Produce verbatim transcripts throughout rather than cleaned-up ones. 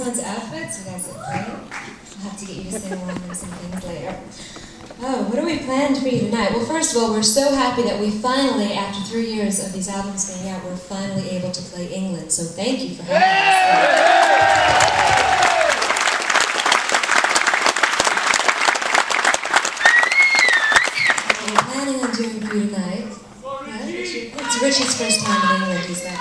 Renaissance outfits. You guys look great. I'll have to get you to sing along with some things later. Oh, what do we planned for you tonight? Well, first of all, we're so happy that we finally, after three years of these albums being out, we're finally able to play England. So thank you for having us. What we're planning on doing for you tonight. What? It's Richie's first time in England, he said.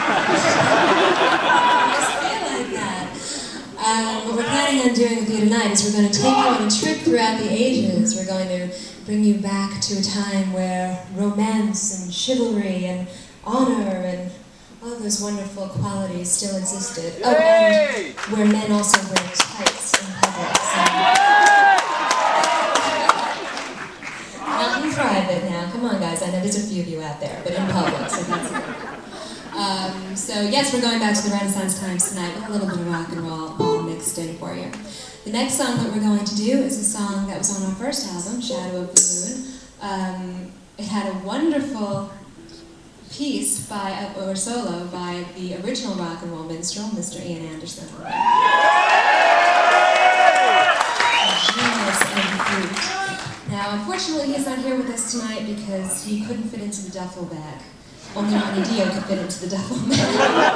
Um, what we're planning on doing with you tonight is we're going to take you on a trip throughout the ages. We're going to bring you back to a time where romance and chivalry and honor and all of those wonderful qualities still existed. Oh, and where men also wear tights in public. So. Not in private now. Come on, guys. I know there's a few of you out there, but in public, so that's good. Um, so yes, we're going back to the Renaissance times tonight with a little bit of rock and roll all mixed in for you. The next song that we're going to do is a song that was on our first album, Shadow of the Moon. Um, it had a wonderful piece by, or solo by the original rock and roll minstrel, Mister Ian Anderson. Genius and fruit. Now, unfortunately, he's not here with us tonight because he couldn't fit into the duffel bag. Only Ronnie Dio could fit into the duffel bag.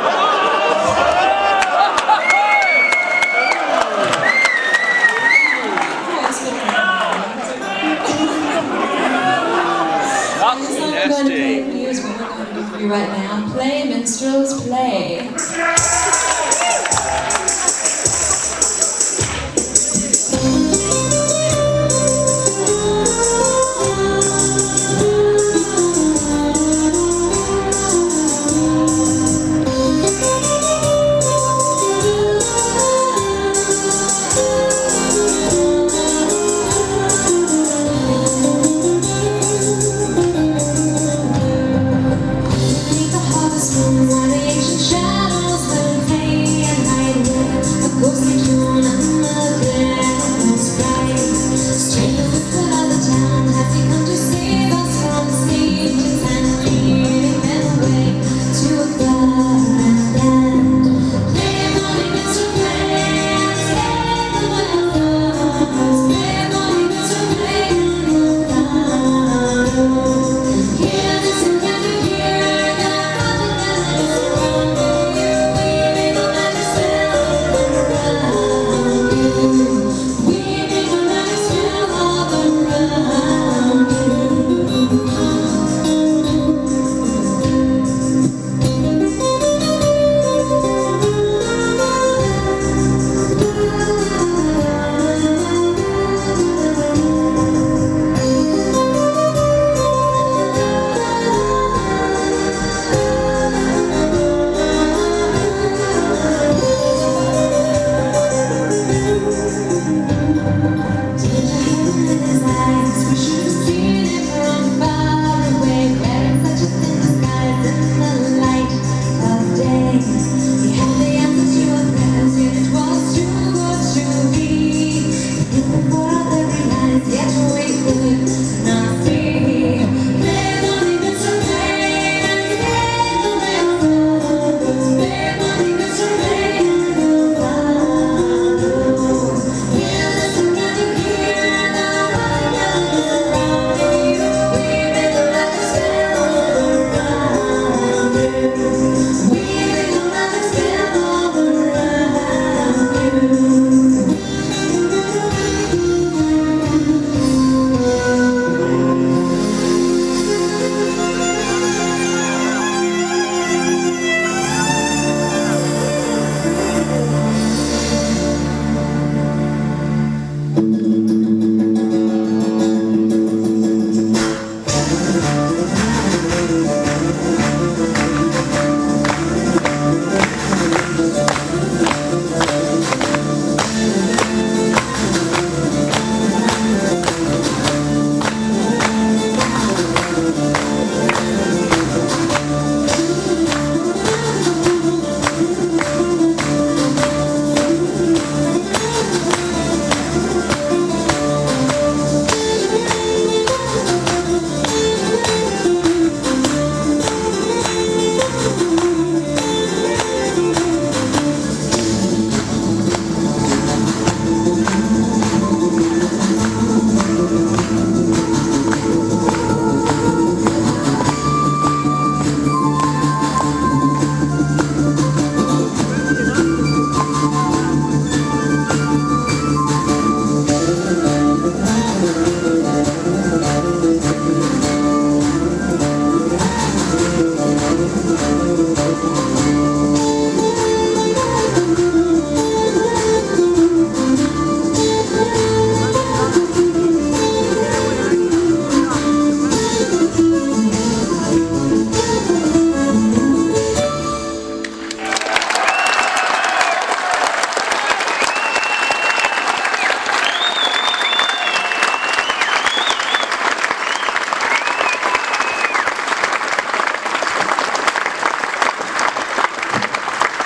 The song we're going to play for you is what we're going to do for you right now. Play, minstrels, play.